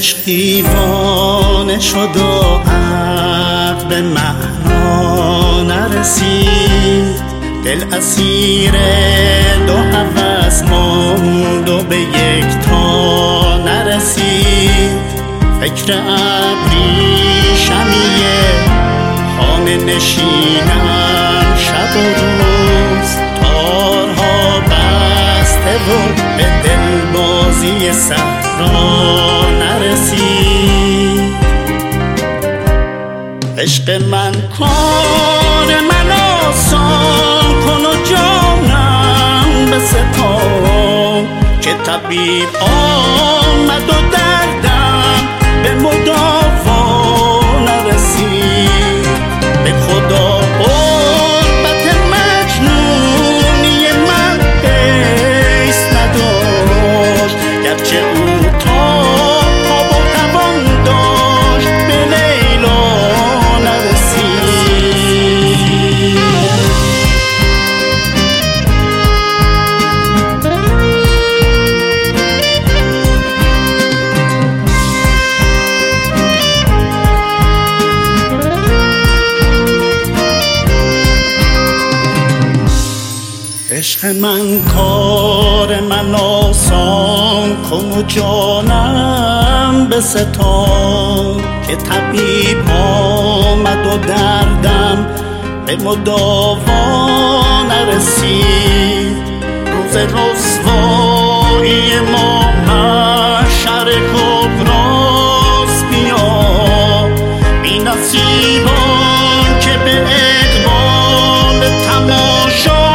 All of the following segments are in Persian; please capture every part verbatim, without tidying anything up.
عشق دیوانه شد و عقل به معنا نرسید، دل اسیر دو هوس ماند و به یک تا نرسید. فکر ابریشمیه خانه نشینم شب و روز، تارها بسته و به دلبازی صحرا نرسید. عشق من کار من آسان کن و جانم به سپار، که طبیب آمد و دردم به مداوا نرسید. به خدا قربت مجنونی من حیث نداشت، گرچه او تا خواب و توان داشت به لیلا نرسید. عشق من کار من آسان کن و جانم به ستان، که طبیب آمد و دردم به مداوا نرسید. روز رسوایی ما محشر کبراست، بیا بی نصیبان که به اقبال تماشا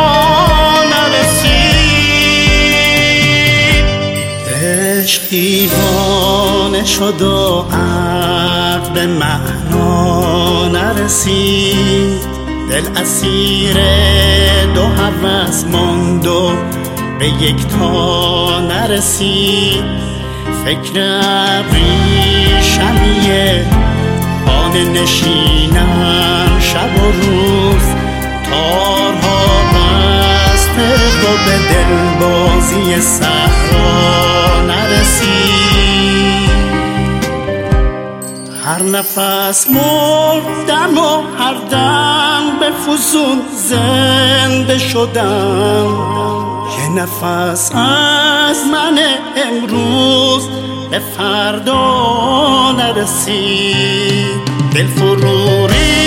عشق دیوانه شد و عقل به معنا نرسید، دل اسیر دو هوس ماند و به یک تا نرسید. فکر ابریشمیه خانه نشینم شب و روز، تارها بسته و به دلبازی صحرا نرسید. هر نفس مردم و هر دم به فزون زنده شدم، یه نفس از من امروز به فردا نرسید. دل فروری